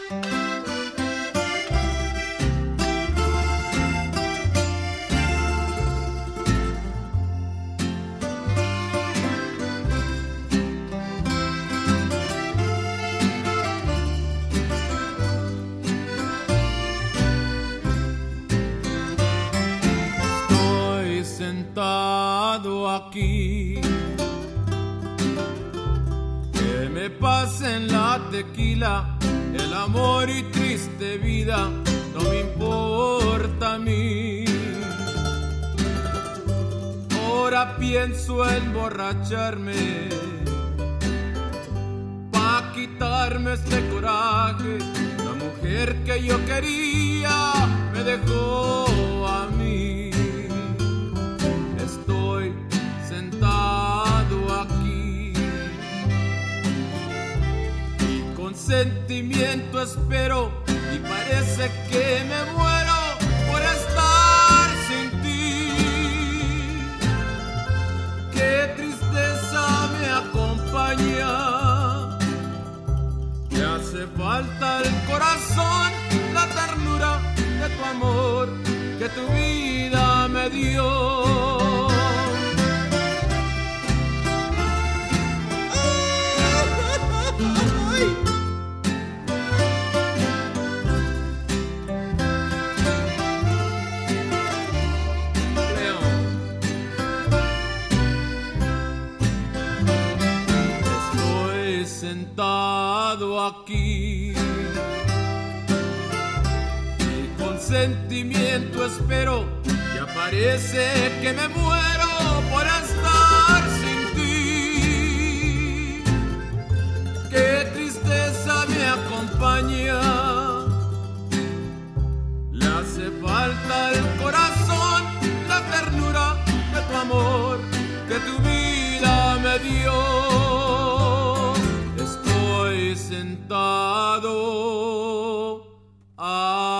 Aquí que me pasen la tequila, el amor y triste vida no me importa a mí. Ahora pienso emborracharme pa' quitarme este coraje. La mujer que yo quería me dejó a mí. Estoy sentado aquí y con sentimiento espero y parece que me muero por estar sin ti. Qué tristeza me acompaña, me hace falta el corazón, la ternura de tu amor que tu vida me dio. Estoy sentado aquí y con sentimiento espero, y parece que me muero por estar sin ti. Qué tristeza me acompaña, le hace falta el corazón, la ternura de tu amor que tu vida me dio. Estoy sentado aquí.